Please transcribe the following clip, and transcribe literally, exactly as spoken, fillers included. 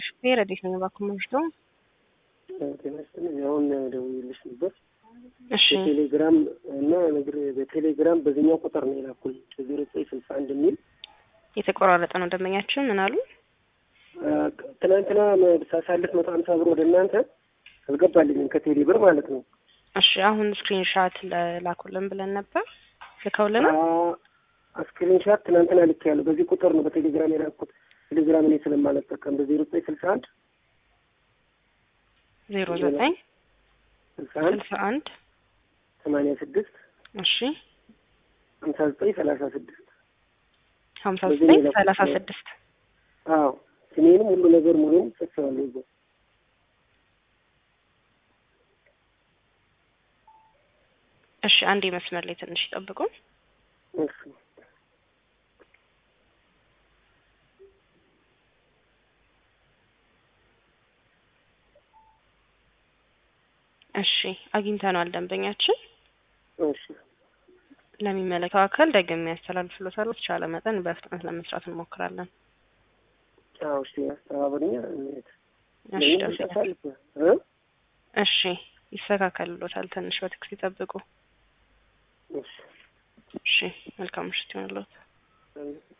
ሹፌር እንዴት ነው ባኩመሽቶ? ተነስተን ያውን ደውልልሽ ነበር። እሺ በቴሌግራም እና ነገር በቴሌግራም በዚህኛው ቁጥር ነው የላኩል ዜሮ ዘጠኝ ስልሳ አንድ የሚል የተቆራረጠ ነው ደንበኛችን ምን አሉ? ትናንትና ሳሳልፍ መቶ ሃምሳ ብር ወደ እናንተ አልገባልኝም ከቴሌ ብር ማለት ነው። እሺ አሁን ስክሪንሻት ላኩልን ብለን ነበር ልከውልና ስክሪንሻት ትናንትና ልኬያለሁ። በዚህ ቁጥር ነው በቴሌግራም የላኩት። ቴሌግራም ላይ ስለማልጠቀም በዜሮ ዘጠኝ ስልሳ አንድ ዜሮ ዘጠኝ ስልሳ አንድ ሰማንያ ስድስት እሺ ሃምሳ ዘጠኝ ሰላሳ ስድስት ሃምሳ ዘጠኝ ሰላሳ ስድስት አዎ ስሜንም ሁሉ ነገር ሙሉም ጽፌዋለሁ እዛ። እሺ አንዴ መስመር ላይ ትንሽ ይጠብቁ። እሺ እሺ አግኝተናል ደንበኛችን። እሺ ለሚመለከተው አካል ደግሜ ያስተላልፍሎታል። በተቻለ መጠን በፍጥነት ለመስራት እንሞክራለን። አዎ እሺ አስተባበሪኛ እሺ ደንበኛ እሺ ይስተካከልሎታል። ትንሽ በትክክል ይጠብቁ። እሺ እሺ መልካም ምሽት ይሁንልዎት።